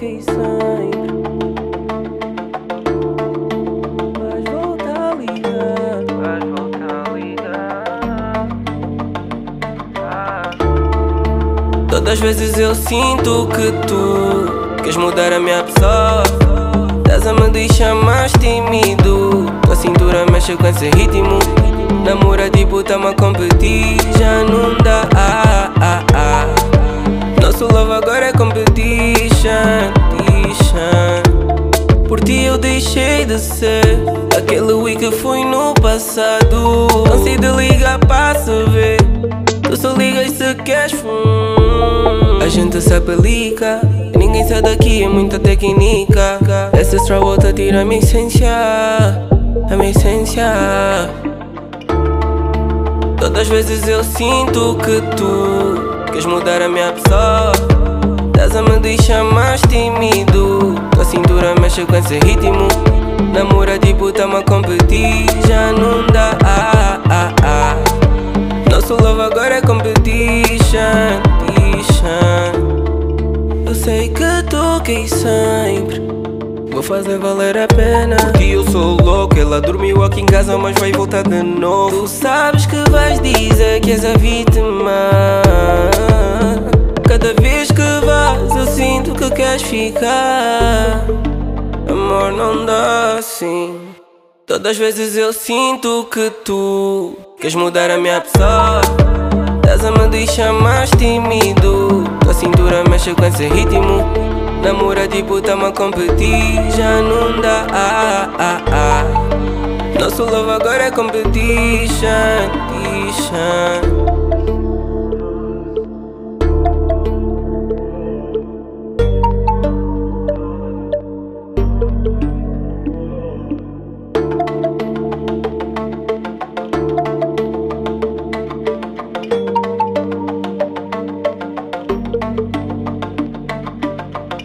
toquei sempre. Vais voltar a ligar. Vais voltar a ligar. Todas as vezes eu sinto que tu queres mudar a minha pessoa. Estás a me deixar mais tímido. Tua cintura mexe com esse ritmo. Namora tipo tá-me a competir. Já não dá. Nosso love agora é competition. Por ti eu deixei de ser aquele week que fui no passado. Cansei de ligar pra se ver. Tu só ligas se queres A gente se apelica. Ninguém sai daqui, é muita técnica. Essa straw volta tira a minha essência. A minha essência. Todas as vezes eu sinto que tu queres mudar a minha pessoa. Estás a me deixar mais tímido. Tua cintura mexe com esse ritmo. Namora tipo tá-me a competir. Já não dá. Nosso love agora é competition. Eu sei que toquei sempre. Vou fazer valer a pena. Porque eu sou louco. Ela dormiu aqui em casa, mas vai voltar de novo. Tu sabes que vais dizer que és a vítima. Cada vez que vais eu sinto que queres ficar. Amor, não dá assim. Todas as vezes eu sinto que tu queres mudar a minha pessoa. Estás a me deixar mais tímido. Tua cintura mexe com esse ritmo. Namora tipo tá-me a competir. Já não dá. Nosso love agora é competition.